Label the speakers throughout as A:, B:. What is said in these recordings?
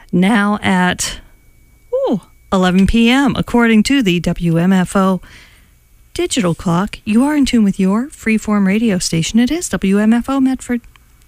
A: Now at 11 p.m. According to the WMFO digital clock, you are in tune with your freeform radio station. It is WMFO Medford.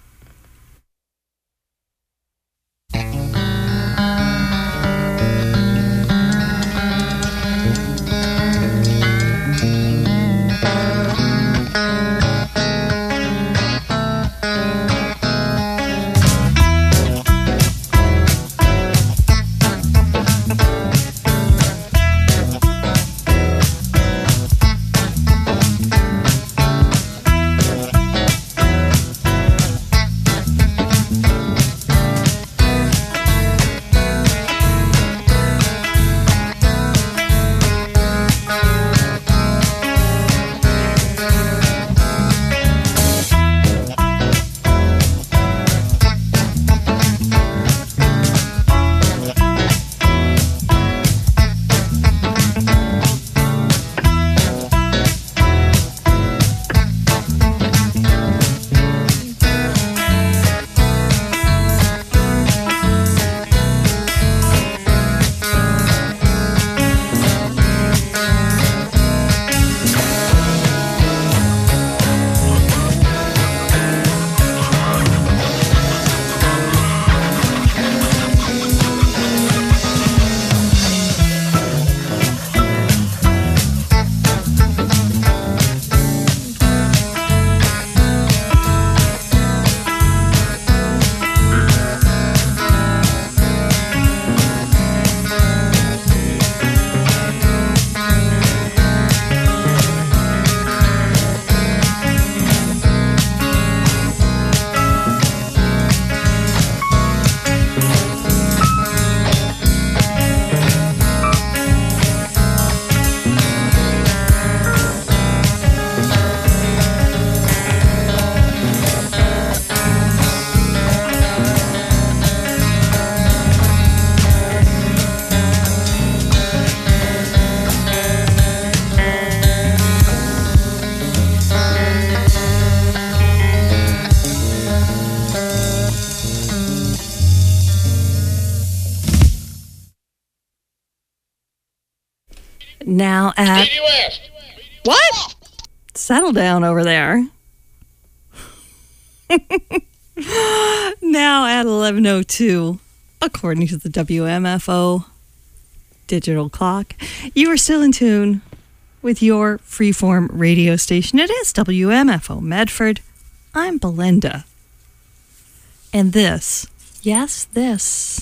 A: Now at... What? Settle down over there. Now at 11:02, according to the WMFO digital clock, you are still in tune with your freeform radio station. It is WMFO Medford. I'm Belinda. And this, yes, this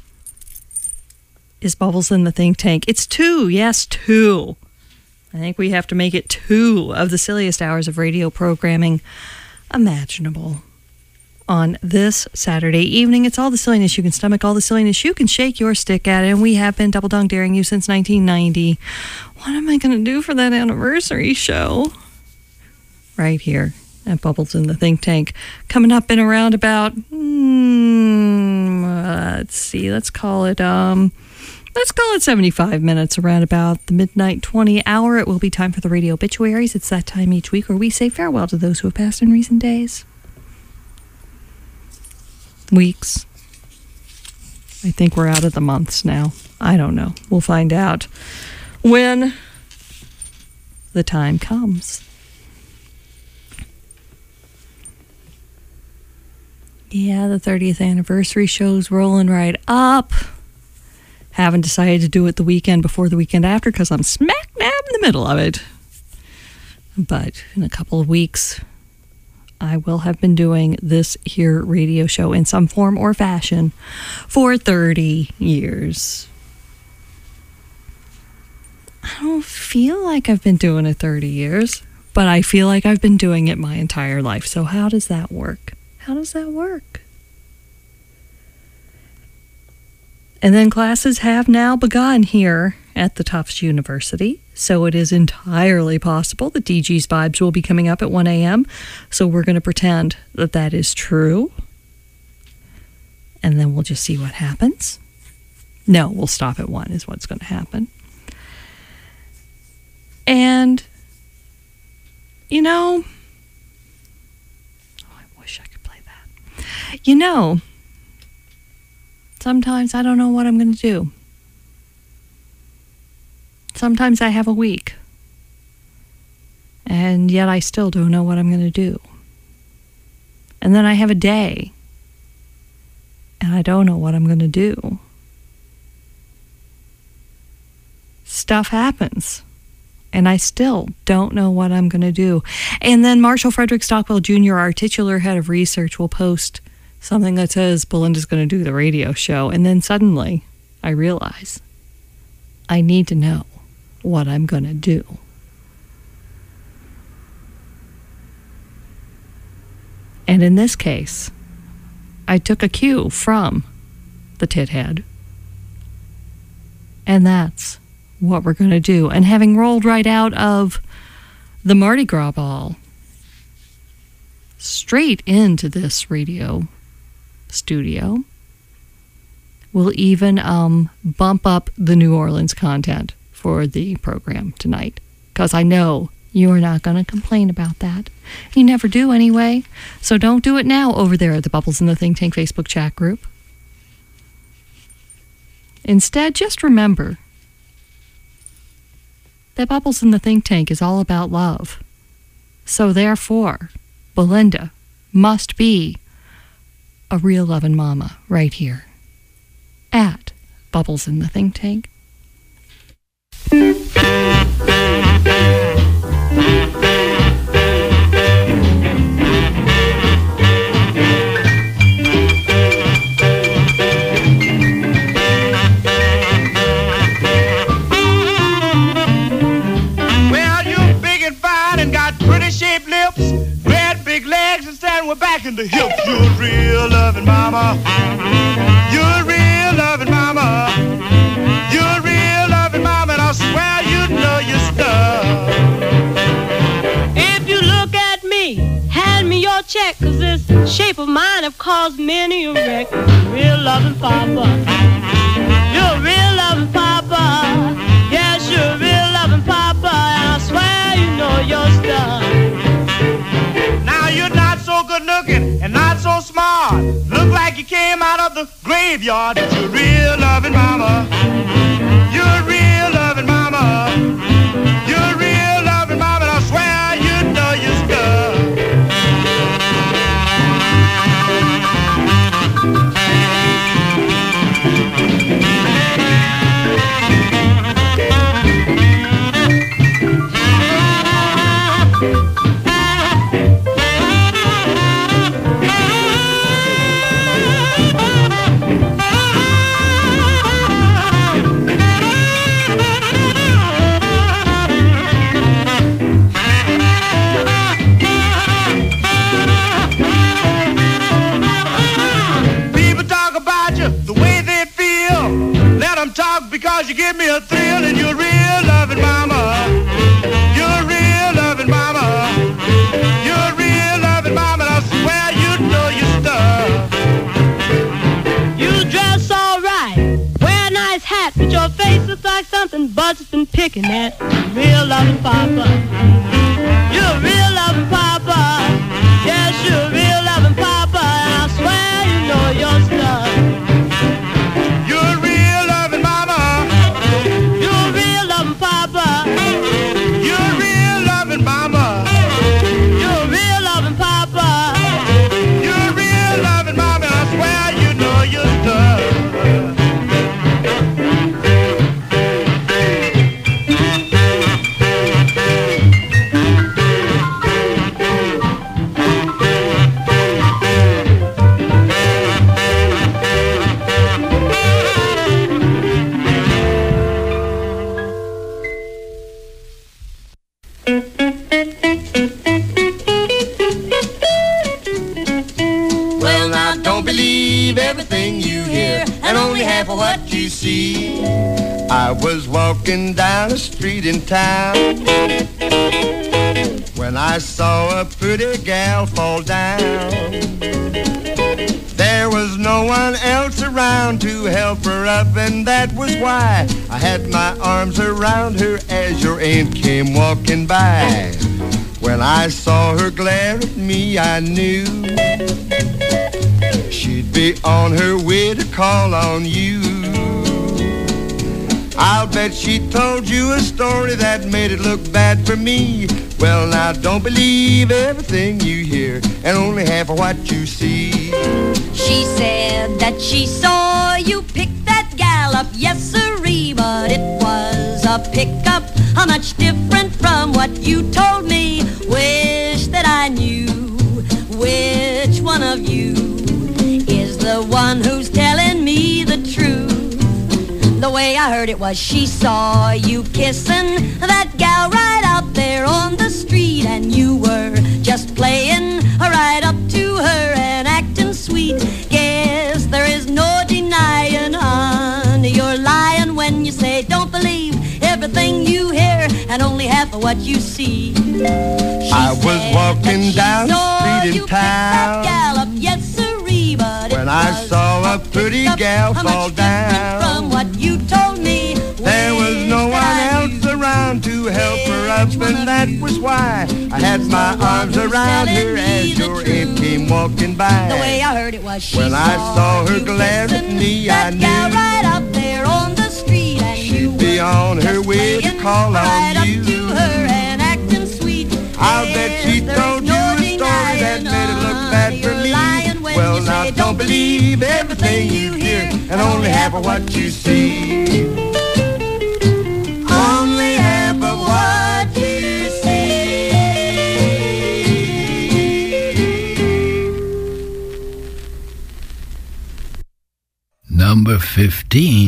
A: is Bubbles in the Think Tank. It's 2, yes, 2. I think we have to make it 2 of the silliest hours of radio programming imaginable on this Saturday evening. It's all the silliness you can stomach, all the silliness you can shake your stick at, and we have been double dong daring you since 1990. What am I going to do for that anniversary show? Right here at Bubbles in the Think Tank. Coming up in around about, let's call it 75 minutes, around about the midnight 20 hour. It will be time for the radio obituaries. It's that time each week where we say farewell to those who have passed in recent days. Weeks. I think we're out of the months now. I don't know. We'll find out when the time comes. Yeah, the 30th anniversary show's rolling right up. Haven't decided to do it the weekend before the weekend after because I'm smack dab in the middle of it. But in a couple of weeks, I will have been doing this here radio show in some form or fashion for 30 years. I don't feel like I've been doing it 30 years, but I feel like I've been doing it my entire life. So how does that work? How does that work? And then classes have now begun here at the Tufts University. So it is entirely possible that DG's Vibes will be coming up at 1 a.m. So we're going to pretend that that is true. And then we'll just see what happens. No, we'll stop at 1 is what's going to happen. And, you know, I wish I could play that. You know, Sometimes I don't know what I'm going to do. Sometimes I have a week, and yet I still don't know what I'm going to do. And then I have a day, and I don't know what I'm going to do. Stuff happens, and I still don't know what I'm going to do. And then Marshall Frederick Stockwell Jr., our titular head of research, will post something that says Belinda's going to do the radio show. And then suddenly I realize I need to know what I'm going to do. And in this case, I took a cue from the Tithead. And that's what we're going to do. And having rolled right out of the Mardi Gras ball, straight into this radio studio, we'll even bump up the New Orleans content for the program tonight. Because I know you are not going to complain about that. You never do anyway. So don't do it now over there at the Bubbles in the Think Tank Facebook chat group. Instead, just remember that Bubbles in the Think Tank is all about love. So therefore, Belinda must be a real loving mama right here at Bubbles in the Think Tank.
B: We're back in the hips. You're a real loving mama. You're a real loving mama. You're a real loving mama, and I swear you know your stuff.
C: If you look at me, hand me your check, 'cause this shape of mine have caused many a wreck. Real loving papa. You're a real loving papa. Yes, you're a real loving papa, and I swear you know your stuff.
B: Now you're not so good looking and not so smart. Look like you came out of the graveyard. But you're a real loving mama. You're a real loving mama. You're a real loving mama, and I swear you know your stuff. Talk because you give me a thrill, and you're a real loving mama. You're a real loving mama. You're a real loving mama, and I swear you know your stuff.
C: You dress all right, wear a nice hat, but your face looks like something Bud's been picking at. Real loving papa. You're a real loving papa. Yes, you're a real loving papa, and I swear you know your stuff.
B: What you see. I was walking down a street in town when I saw a pretty gal fall down. There was no one else around to help her up, and that was why I had my arms around her as your aunt came walking by. When I saw her glare at me, I knew she
D: she'd be on her way to call on you. I'll bet she told you a story that made it look bad for me. Well, now don't believe everything you hear and only half of what you see.
E: She said that she saw you pick that gal up, yes sirree, but it was a pickup, much different from what you told me. Wish that I knew which one of you is the one who's telling me the truth. The way I heard it was she saw you kissing that gal right out there on the street, and you were just playing right up to her and acting sweet. Guess there is no denying, honey, you're lying when you say don't believe everything you hear and only half of what you see.
D: I was walking down the street in town when I saw a pretty gal fall down.
E: From what you told me,
D: there was no one else around to help her up, and that was why I had my arms around her as your aunt came walking by.
E: The way I heard it was she
D: when I saw her glare at me, I knew
E: right up there on the street, and
D: she'd be on her way to call on you. I'll bet she told you a story that made it look bad for me. Well, now don't believe everything you hear and only half of what you see. Only half of what you see.
F: Number 15.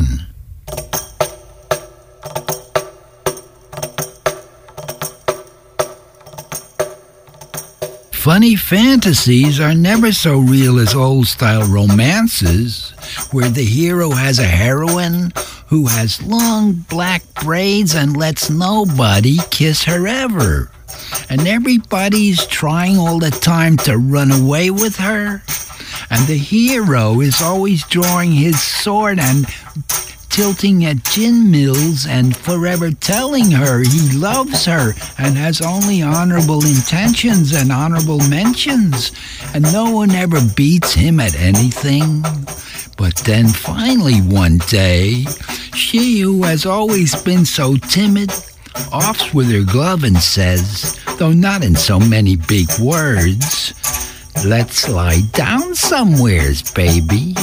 F: Funny fantasies are never so real as old-style romances, where the hero has a heroine who has long black braids and lets nobody kiss her ever. And everybody's trying all the time to run away with her. And the hero is always drawing his sword and tilting at gin mills and forever telling her he loves her and has only honorable intentions and honorable mentions, and no one ever beats him at anything. But then finally one day, she who has always been so timid offs with her glove and says, though not in so many big words, "Let's lie down somewheres, baby."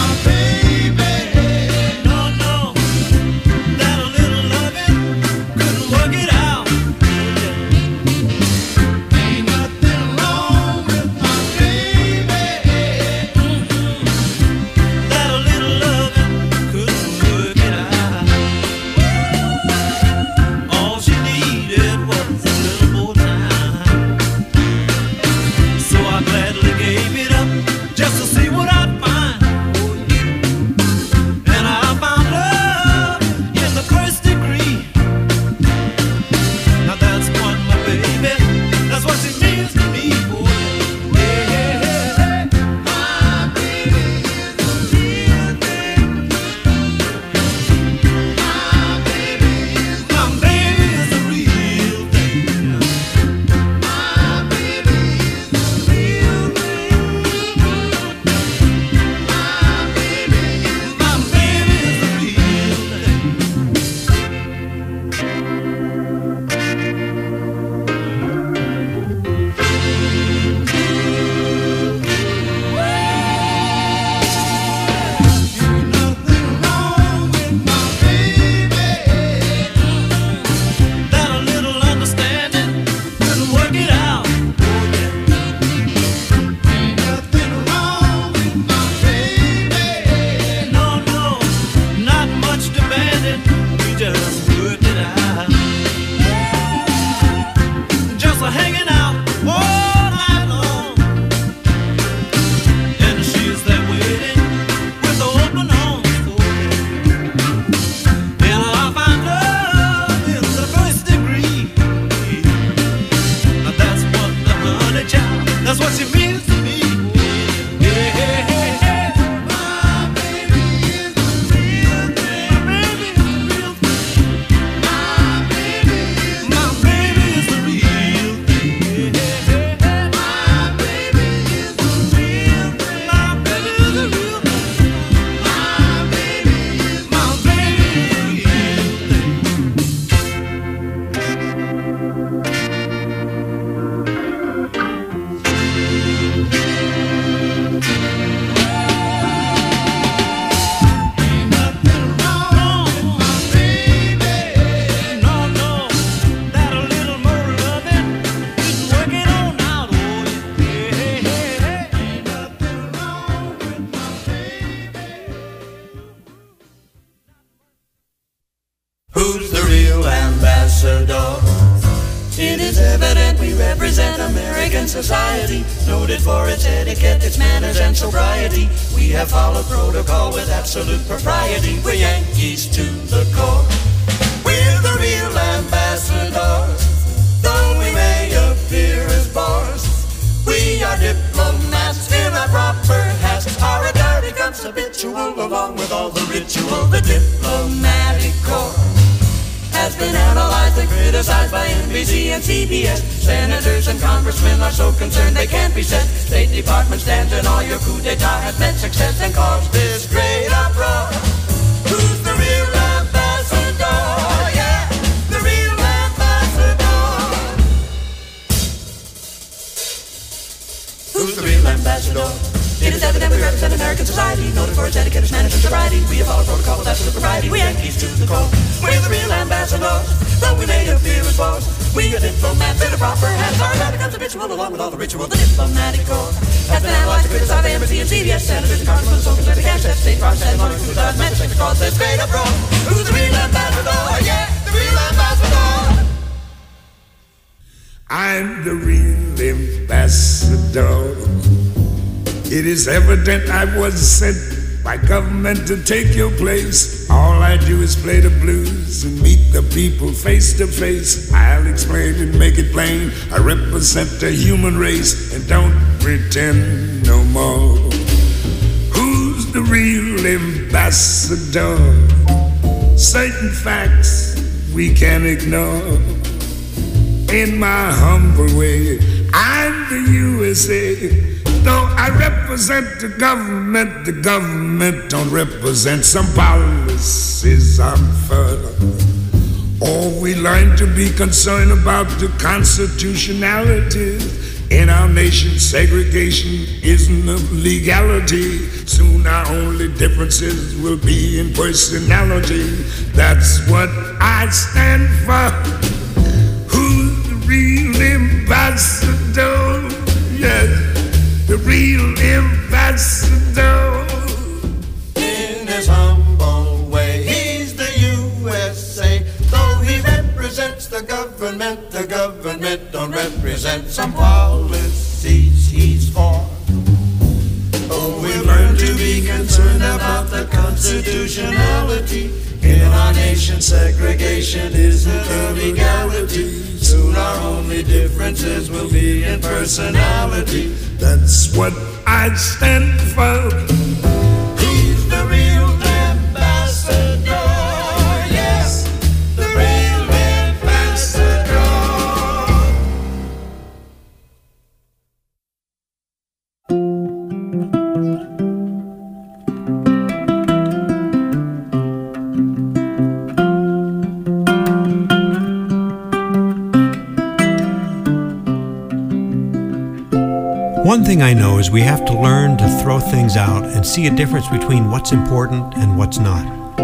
G: Good
D: what she means to me. Yeah, yeah, yeah. My baby is the real thing. My baby is the real thing. My baby is the real thing. Yeah, yeah, yeah. My baby is the real thing. My baby is the real thing. My baby is the real
G: Who's the real ambassador? It is evident we represent American society, noted for its etiquette, its manners and sobriety. We have followed protocol with absolute propriety. We're Yankees to the core. We're the real ambassadors, though we may appear as bores. We are diplomats in our proper hats. Our attire becomes habitual along with all the ritual. The diplomatic corps has been analyzed and criticized by NBC and CBS. Senators and congressmen are so concerned they can't be said. State Department stands and all your coup d'etat has met success and caused this great uproar. Who's the real ambassador? Yeah, the real ambassador. Who's the real ambassador? It is evident we represent American society, noted for its etiquette, its manners and sobriety. We have followed protocol with absolute propriety. We Yankees to the core. We're the real ambassadors, though we may appear as boss. We are diplomats in a proper hands. Our life becomes habitual along with all the ritual. The diplomatic corps has been analyzed and criticized by NBC and CBS. Senators and congressmen so concerned they can't set state department and money who does met to cause this great uproar. Who's the real ambassador? Yeah, the real ambassador.
H: I'm the real ambassador. It is evident I was sent by government to take your place. All I do is play the blues and meet the people face to face. I'll explain and make it plain. I represent the human race and don't pretend no more. Who's the real ambassador? Certain facts we can't ignore. In my humble way, I'm the USA. Though I represent the government don't represent some policies unfurled. Or we learn to be concerned about the constitutionality. In our nation, segregation isn't a legality. Soon our only differences will be in personality. That's what I stand for. Who's the real ambassador? Yes. The real ambassador.
G: In his humble way, he's the USA. Though he represents the government don't represent some policies he's for. Oh, we learn to be concerned about the constitutionality. In our nation, segregation isn't a legality. Soon our only differences will be in personality.
H: That's what I stand for.
G: He's the real ambassador. Yes, the real ambassador.
I: One thing I know is we have to learn to throw things out and see a difference between what's important and what's not.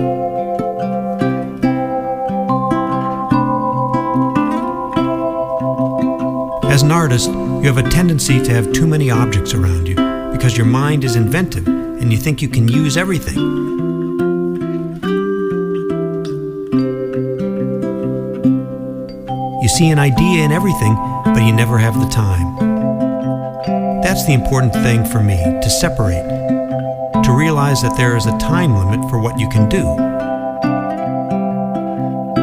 I: As an artist, you have a tendency to have too many objects around you because your mind is inventive and you think you can use everything. You see an idea in everything, but you never have the time. That's the important thing for me, to separate, to realize that there is a time limit for what you can do.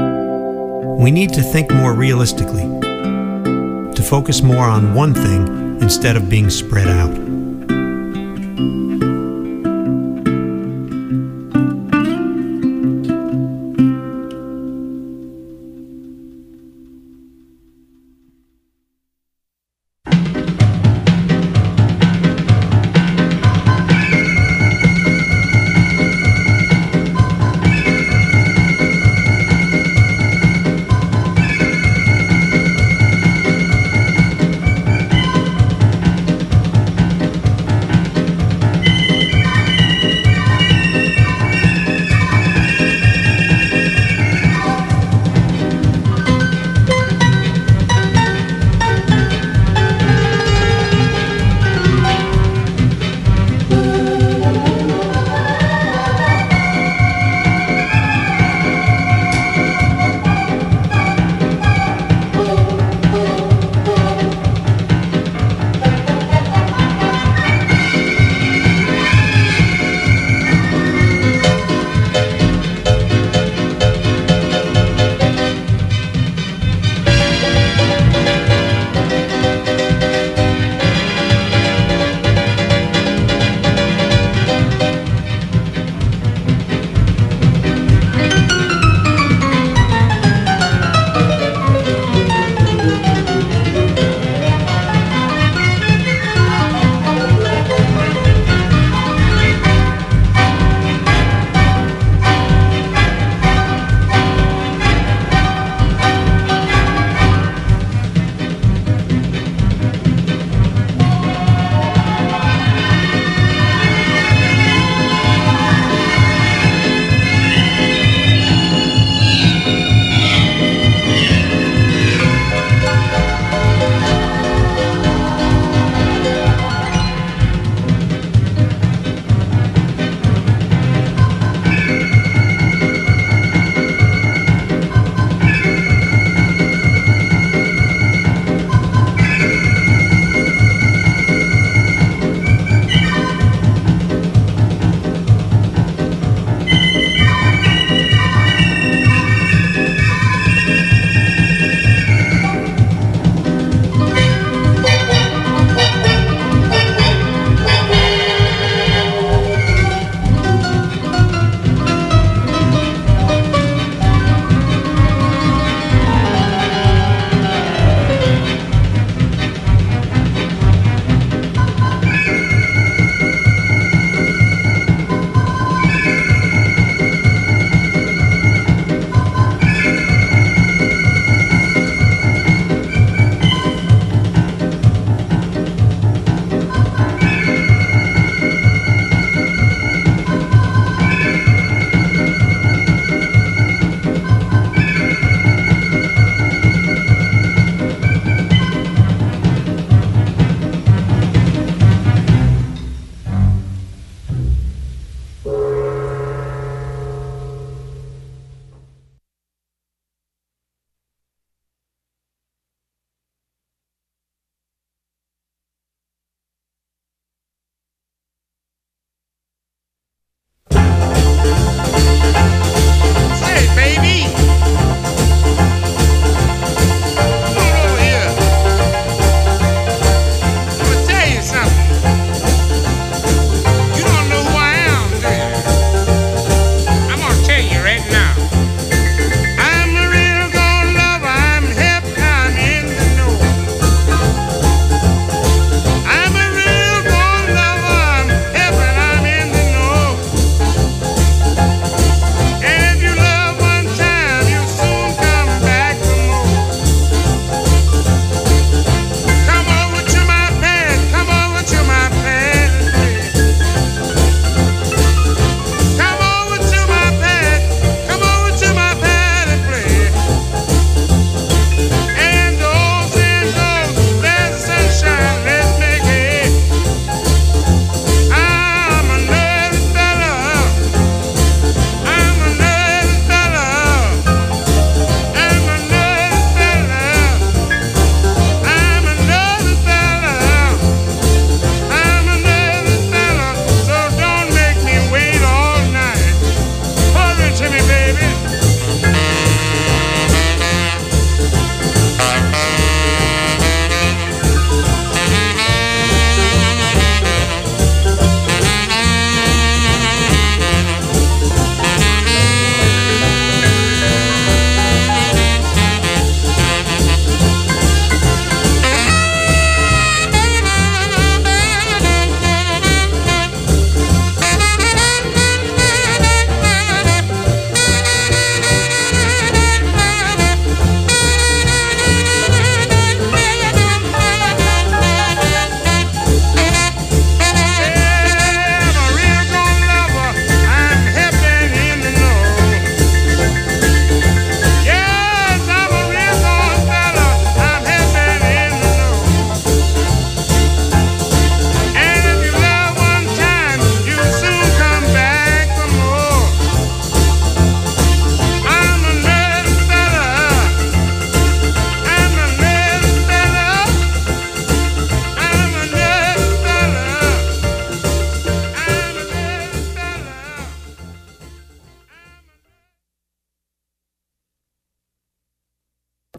I: We need to think more realistically, to focus more on one thing instead of being spread out.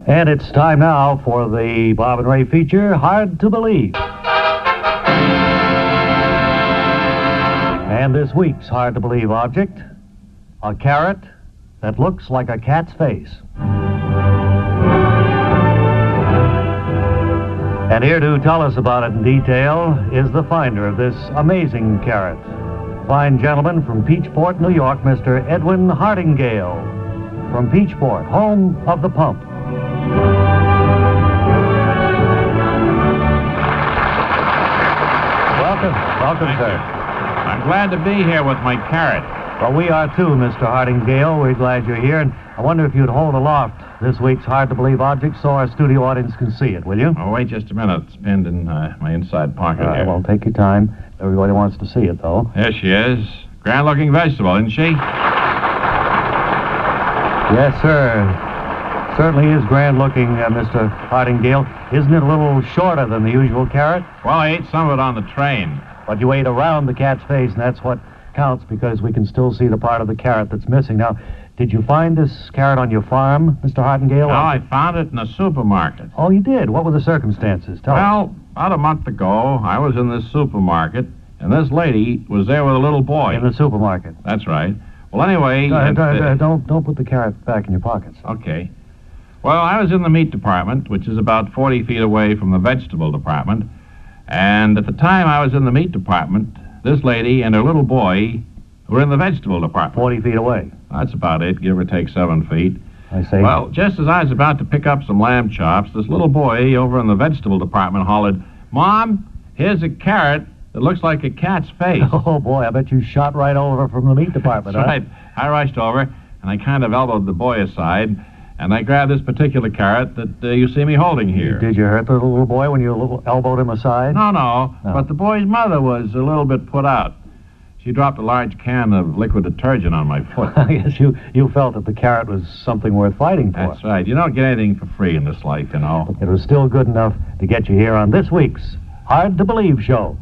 J: And it's time now for the Bob and Ray feature, Hard to Believe. And this week's Hard to Believe object, a carrot that looks like a cat's face. And here to tell us about it in detail is the finder of this amazing carrot. Fine gentleman from Peachport, New York, Mr. Edwin Hardingale. From Peachport, home of the pump. Welcome, sir.
K: I'm glad to be here with my carrot.
J: Well, we are too, Mr. Hardingale. We're glad you're here, and I wonder if you'd hold aloft this week's hard-to-believe object so our studio audience can see it, will you?
K: Oh, wait just a minute. It's pinned in my inside pocket
J: All right,
K: here.
J: well, take your time. Everybody wants to see it, though.
K: There she is. Grand-looking vegetable, isn't she?
J: Yes, sir. Certainly is grand-looking, Mr. Hardingale. Isn't it a little shorter than the usual carrot?
K: Well, I ate some of it on the train.
J: But you ate around the cat's face, and that's what counts because we can still see the part of the carrot that's missing. Now, did you find this carrot on your farm, Mr. Hardingale?
K: No, I found it in a supermarket.
J: Oh, you did? What were the circumstances? Tell us.
K: Well, about a month ago, I was in this supermarket, and this lady was there with a little boy.
J: In the supermarket?
K: That's right. Well, anyway...
J: Don't put the carrot back in your pockets.
K: Okay. Well, I was in the meat department, which is about 40 feet away from the vegetable department, and at the time I was in the meat department, this lady and her little boy were in the vegetable department.
J: 40 feet away?
K: That's about it, give or take 7 feet.
J: I see.
K: Well, just as I was about to pick up some lamb chops, this little boy over in the vegetable department hollered, "Mom, here's a carrot that looks like a cat's face."
J: Oh, boy, I bet you shot right over from the meat department,
K: That's right. I rushed over, and I kind of elbowed the boy aside, and I grabbed this particular carrot that you see me holding here.
J: Did you hurt the little boy when you elbowed him aside?
K: No, but the boy's mother was a little bit put out. She dropped a large can of liquid detergent on my foot.
J: I guess you felt that the carrot was something worth fighting for.
K: That's right. You don't get anything for free in this life, you know.
J: It was still good enough to get you here on this week's Hard to Believe show.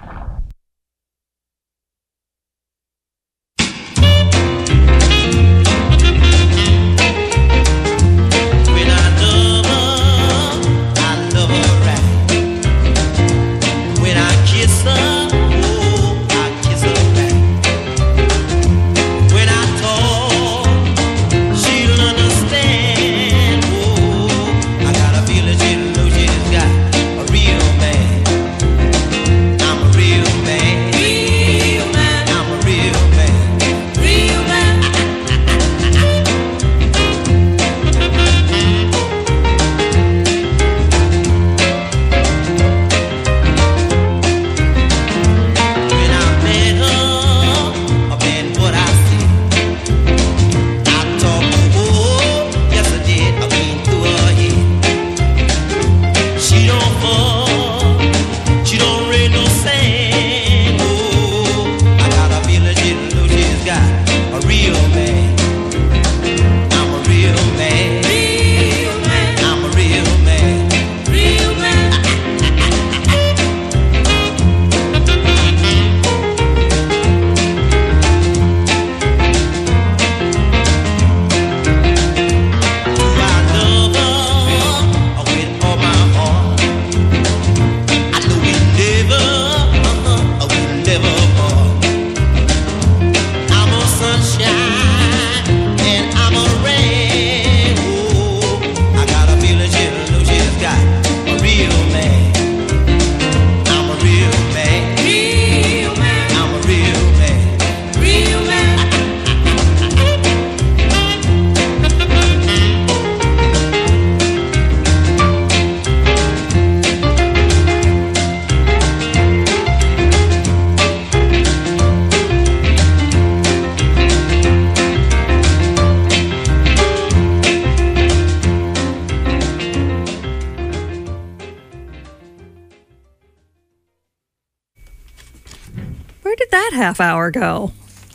A: Half hour go.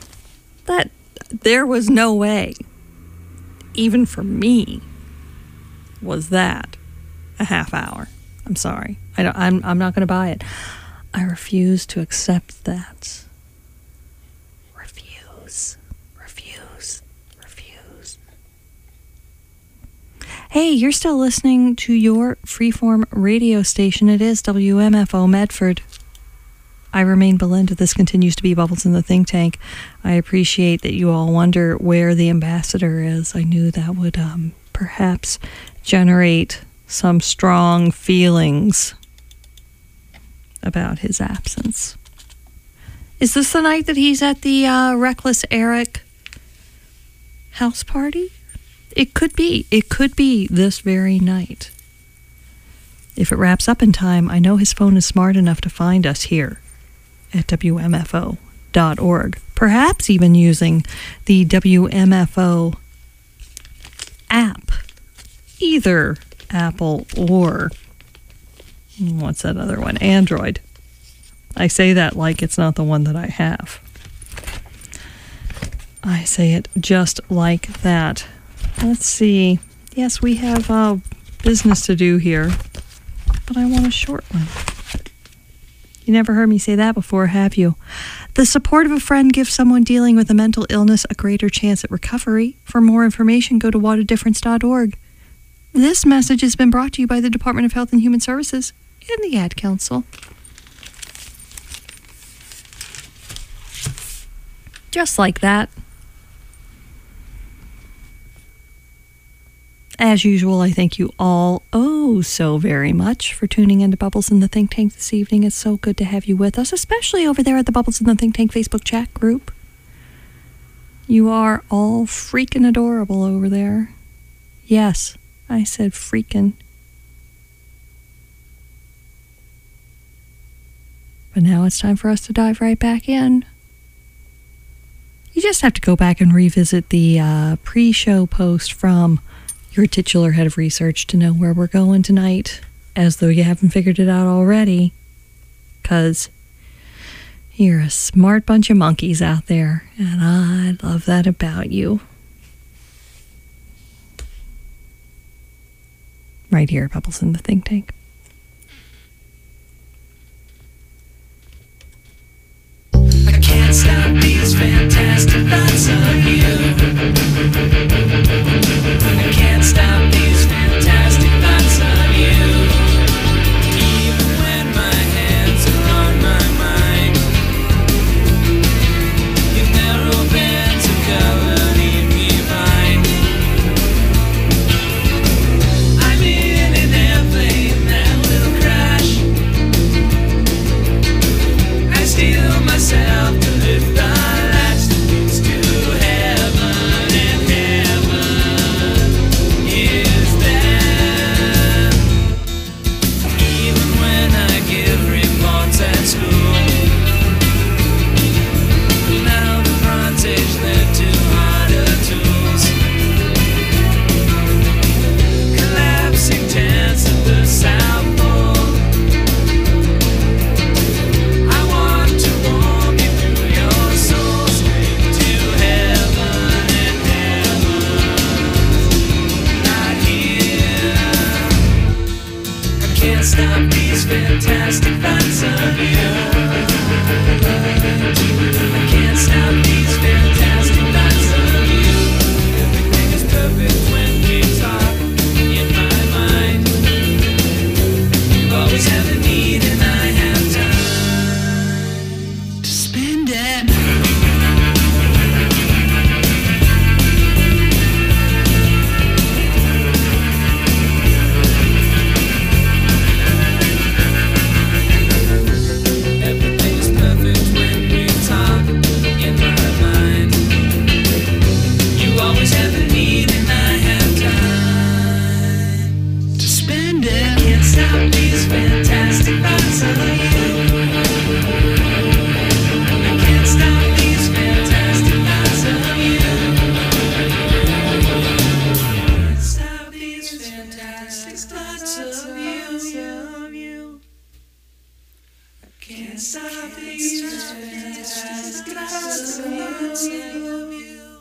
A: That there was no way, even for me, was that a half hour. I'm sorry. I'm not going to buy it. I refuse to accept that. Refuse. Hey, you're still listening to your freeform radio station. It is WMFO Medford. I remain Belinda. This continues to be Bubbles in the Think Tank. I appreciate that you all wonder where the ambassador is. I knew that would perhaps generate some strong feelings about his absence. Is this the night that he's at the Reckless Eric house party? It could be. It could be this very night. If it wraps up in time, I know his phone is smart enough to find us here at WMFO.org. Perhaps even using the WMFO app. Either Apple or, what's that other one? Android. I say that like it's not the one that I have. I say it just like that. Let's see. Yes, we have business to do here, but I want a short one. You never heard me say that before, have you? The support of a friend gives someone dealing with a mental illness a greater chance at recovery. For more information, go to whatadifference.org. This message has been brought to you by the Department of Health and Human Services and the Ad Council. Just like that. As usual, I thank you all so very much for tuning into Bubbles in the Think Tank this evening. It's so good to have you with us, especially over there at the Bubbles in the Think Tank Facebook chat group. You are all freaking adorable over there. Yes, I said freaking. But now it's time for us to dive right back in. You just have to go back and revisit the pre-show post from your titular head of research to know where we're going tonight, as though you haven't figured it out already, because you're a smart bunch of monkeys out there, and I love that about you. Right here at Bubbles in the Think Tank.
D: I can't stop these fantastic thoughts of you. I can't stop these fantastic thoughts of you. Even when my hands are on my mind, your narrow bands of color leave me blind. I'm in an airplane that will crash. I steel myself to lift the latch that leads to heaven, and heaven is there. Even when I give reports at school, now the Bronze Age led to harder tools. Collapsing tents at the South Pole. I want to warm you through your soul, straight to heaven, and heaven's not here. I can't stop these fantastic thoughts of you. I can't stop these fantastic thoughts of you. Everything is perfect when we talk in my mind. You always have a need and I have time to spend it. Everything is perfect when we talk in my mind. You always have a need and I have time to spend it. Can't stop these fantastic thoughts of you. I can't stop these fantastic thoughts of you. Can't stop these fantastic thoughts of you. I can't stop these fantastic thoughts of you.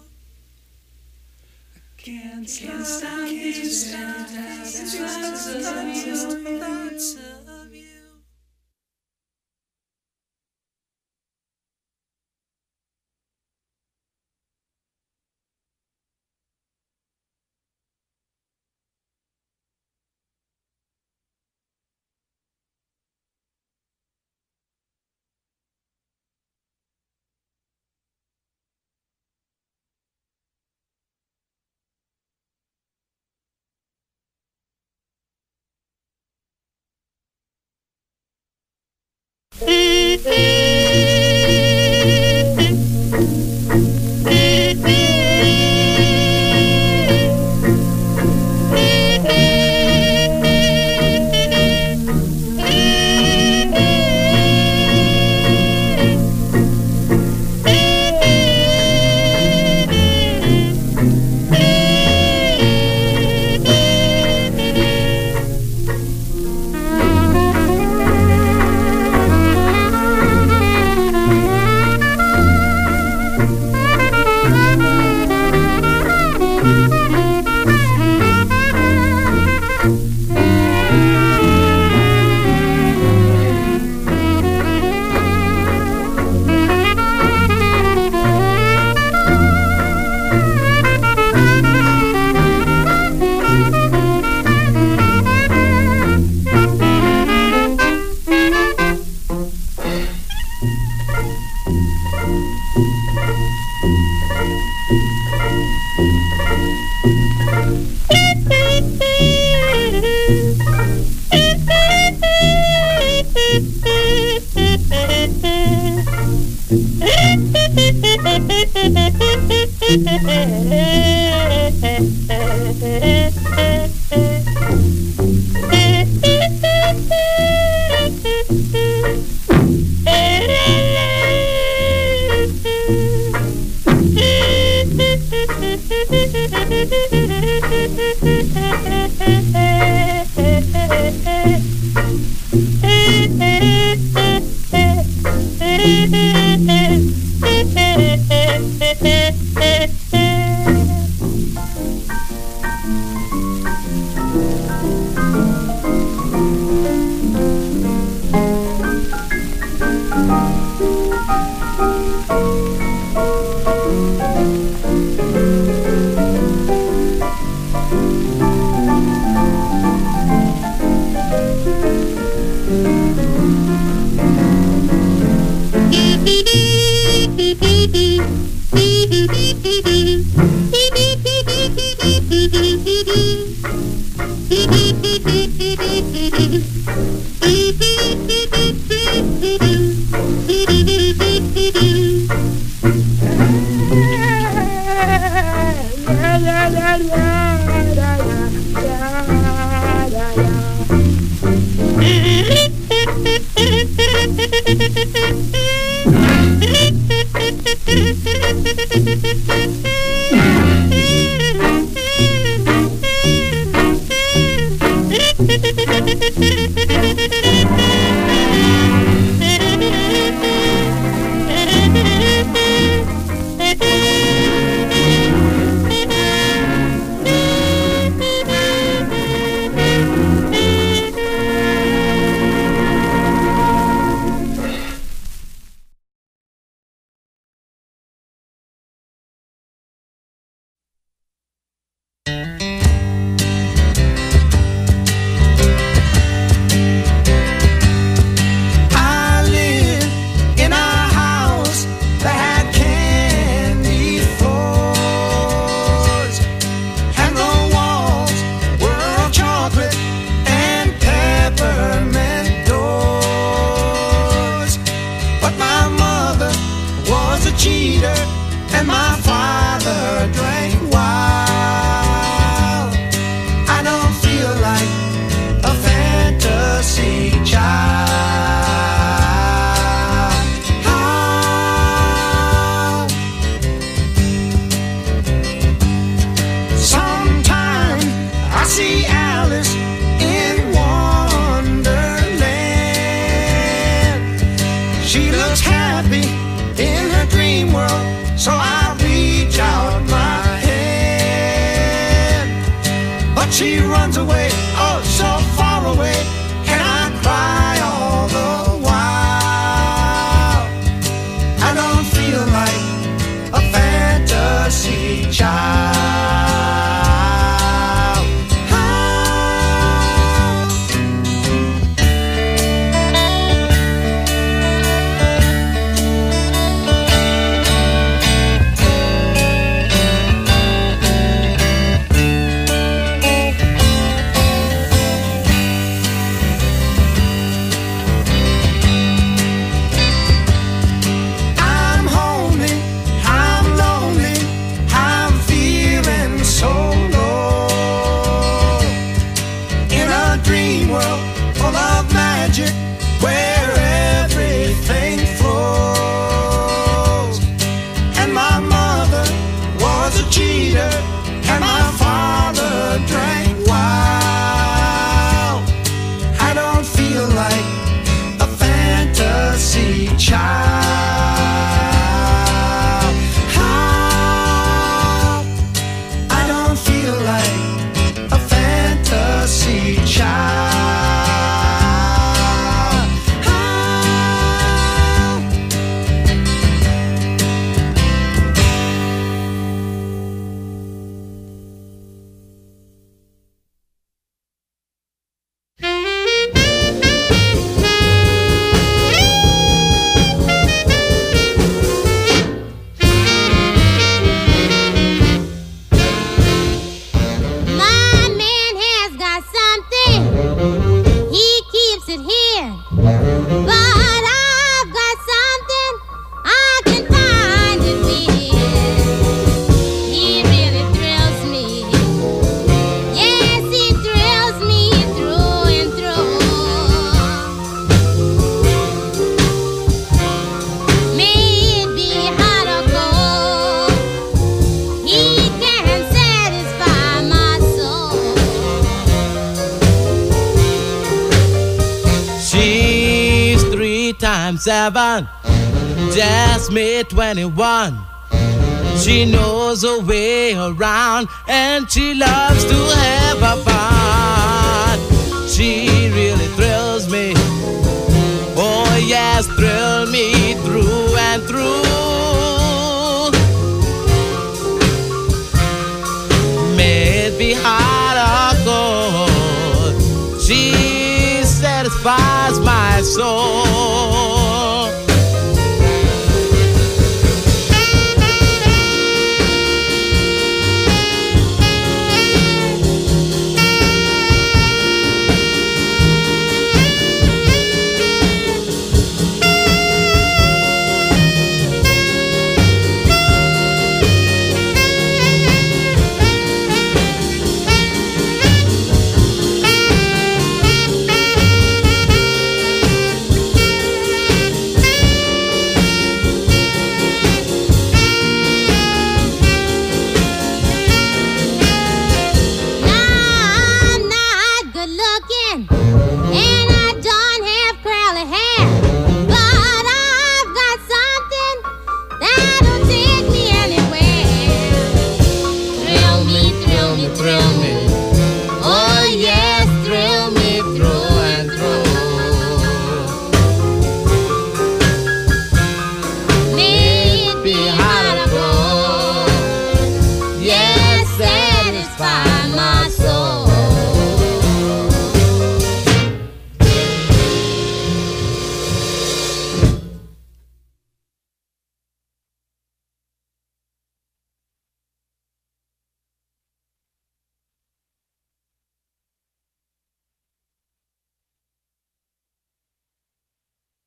D: I can't stop these fantastic thoughts of you.
L: 7, just made 21. She knows her way around and she loves to have a fun. She really thrills me. Oh yes, thrill me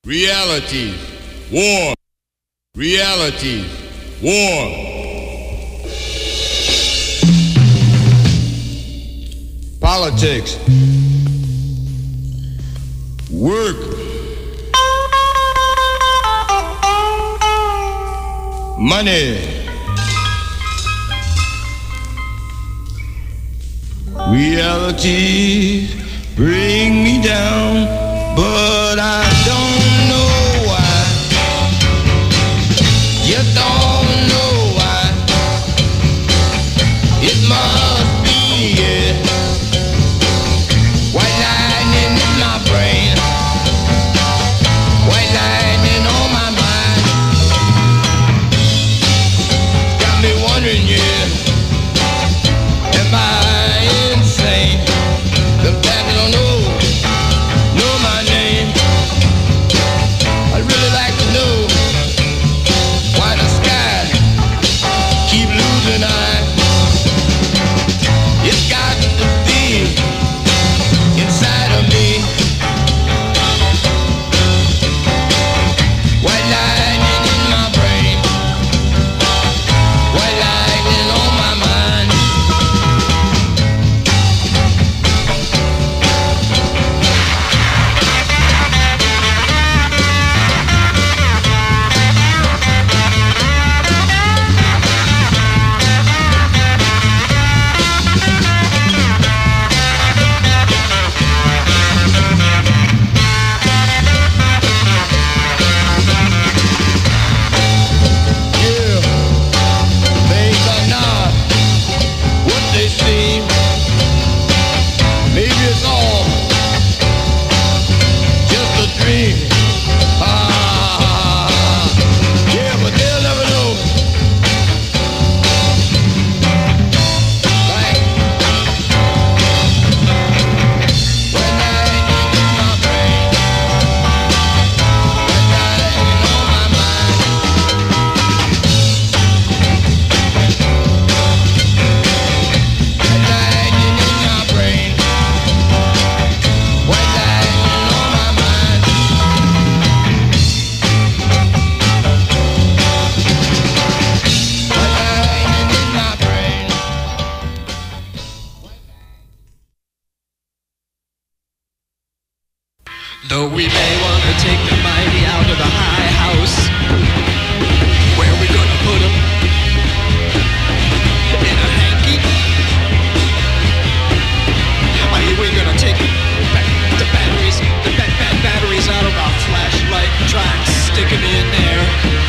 M: Reality, war. Reality, war. Politics, work, money, reality bring me down, but I don't know why. You don't know why. It must be, yeah. White lightning in my brain, white lightning on my mind. Got me wondering, yeah, am I insane? The Babylon know my name. I'd really like to know why the sky keep losing eye. It's got to be inside of me. White lightning in my brain, white lightning on my mind.
N: Though we may want to take the mighty out of the high house, where we gonna put 'em? In a hanky? Are we gonna take the batteries, the batteries out of our flashlight and try and stick 'em in there?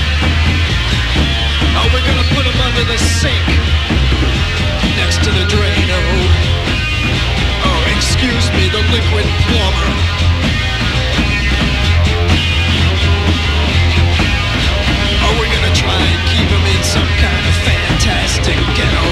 N: Are we gonna put 'em under the sink, next to the drain? Oh, excuse me, the liquid plumber. Are we gonna try and keep him in some kind of fantastic ghetto?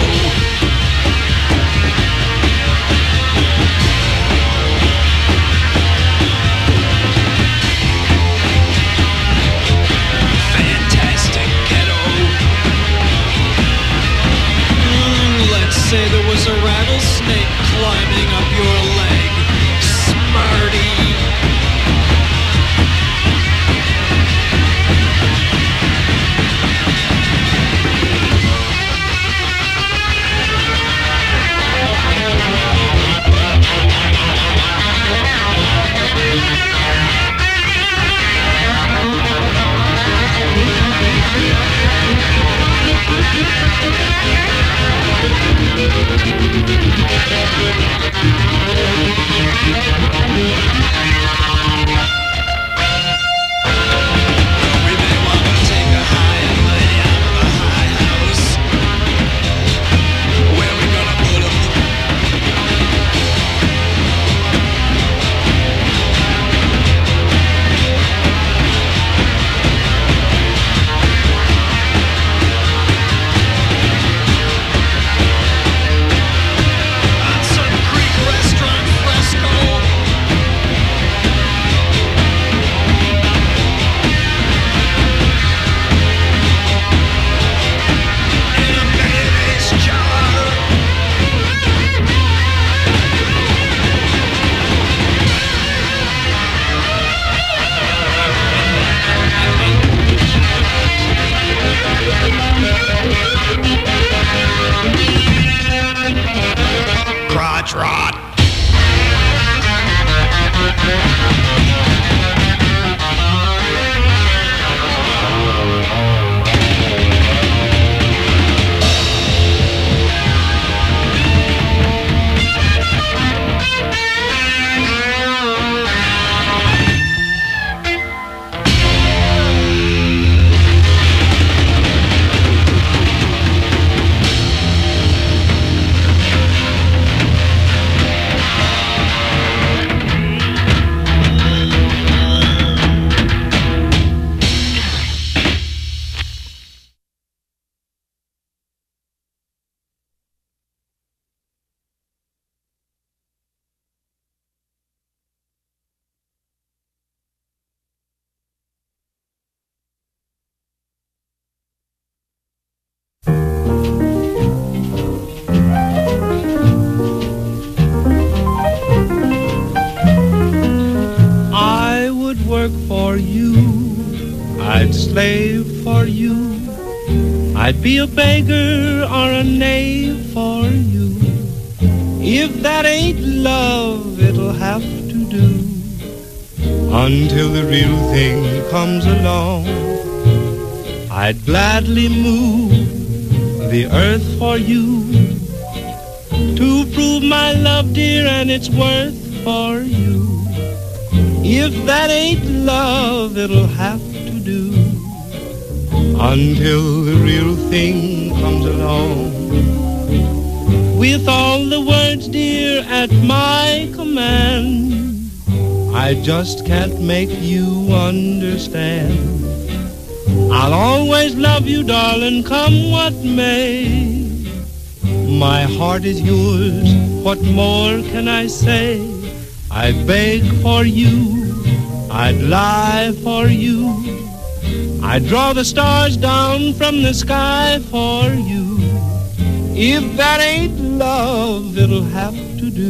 O: I'd slave for you. I'd be a beggar or a knave for you. If that ain't love, it'll have to do. Until the real thing comes along, I'd gladly move the earth for you, to prove my love, dear, and its worth for you. If that ain't love, it'll have to do. Until the real thing comes along. With all the words, dear, at my command, I just can't make you understand. I'll always love you, darling, come what may. My heart is yours, what more can I say? I'd beg for you, I'd lie for you, I'd draw the stars down from the sky for you. If that ain't love, it'll have to do.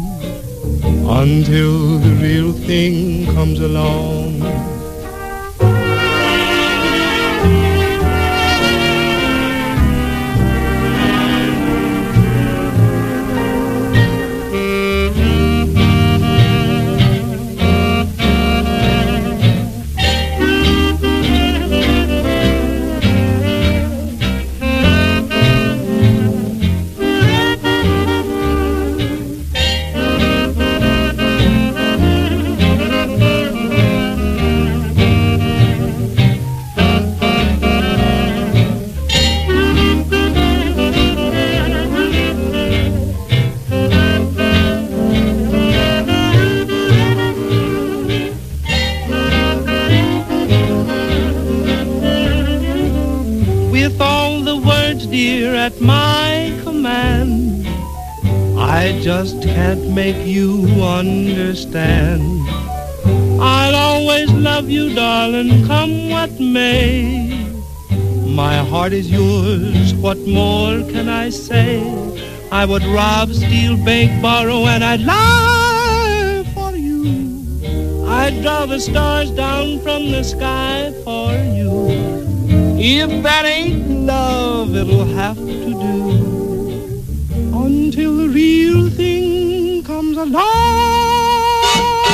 O: Until the real thing comes along. At my command, I just can't make you understand. I'll always love you, darling, come what may. My heart is yours, what more can I say? I would rob, steal, beg, borrow, and I'd lie for you. I'd draw the stars down from the sky for you. If that ain't love, it'll have to do. Until the real thing comes along.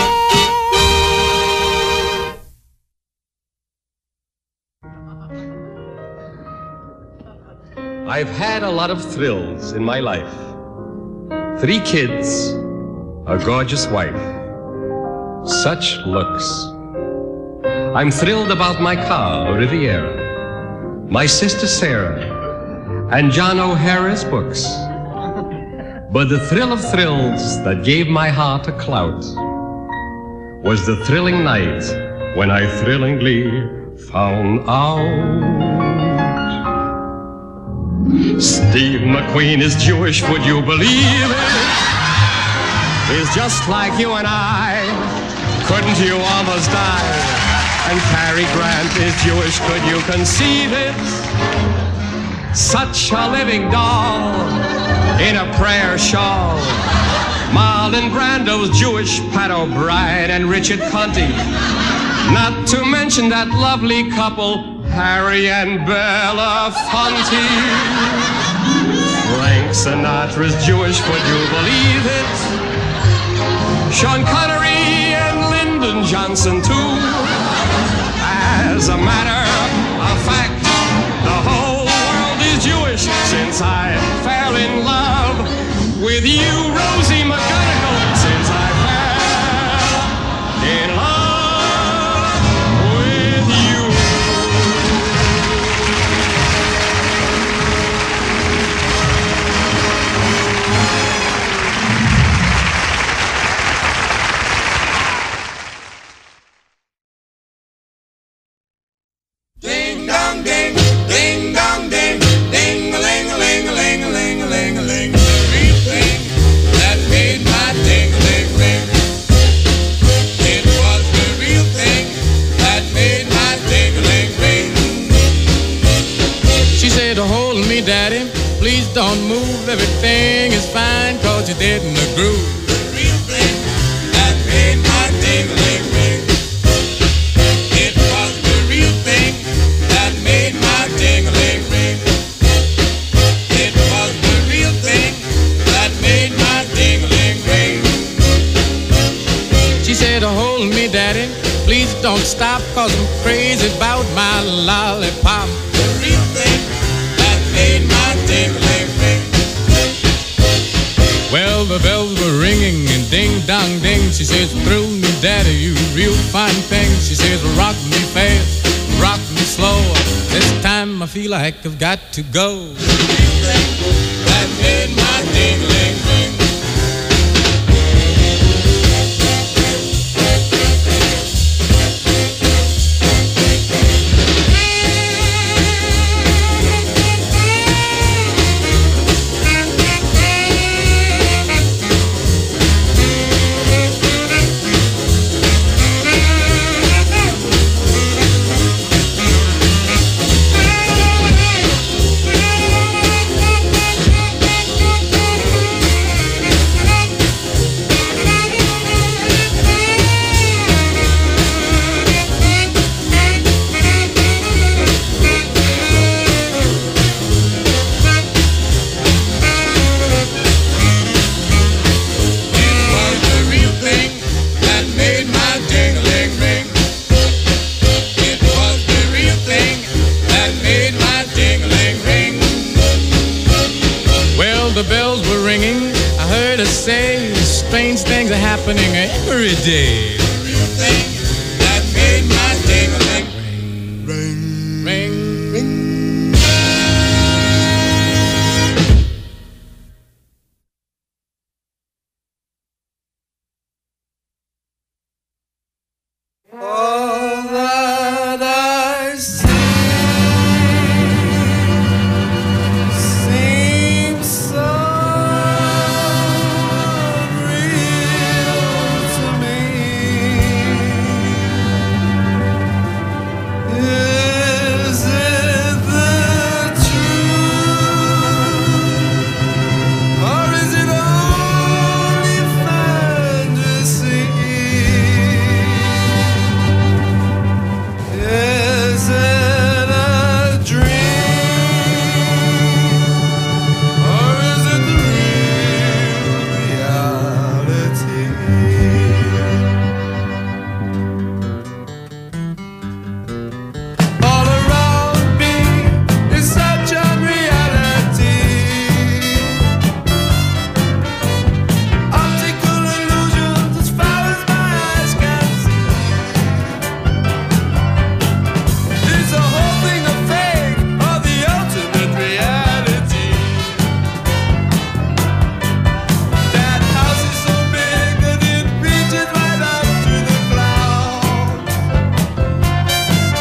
P: I've had a lot of thrills in my life. 3 kids, a gorgeous wife, such looks. I'm thrilled about my car, Riviera, my sister Sarah, and John O'Hara's books. But the thrill of thrills that gave my heart a clout was the thrilling night when I thrillingly found out Steve McQueen is Jewish, would you believe it? He's just like you and I, couldn't you almost die? And Cary Grant is Jewish, could you conceive it? Such a living doll in a prayer shawl. Marlon Brando's Jewish, Pat O'Brien and Richard Conte. Not to mention that lovely couple, Harry and Belafonte. Frank Sinatra's Jewish, would you believe it? Sean Connery and Lyndon Johnson too. As a matter of fact, the whole world is Jewish since I fell in love with you, Rosie McGonigal, since I fell in love with you.
D: Ding dong ding, ding dong ding, ding a ling a ling a ling a ling a ling a ling. The real thing that made my ding ling ring. It was the real thing that made my ding ling ring.
L: She said, hold me, daddy, please don't move. Everything is fine, cause you're dead in the groove.
D: The real thing that made my ding ling ring. It was the real thing
Q: ding-a-dong-ding. She says, through me, daddy, you real fine thing. She says, rock me fast, rock me slow. This time I feel like I've got to go. That made my ding-a-ling-ring. The bells were ringing. I heard her say strange things are happening every day.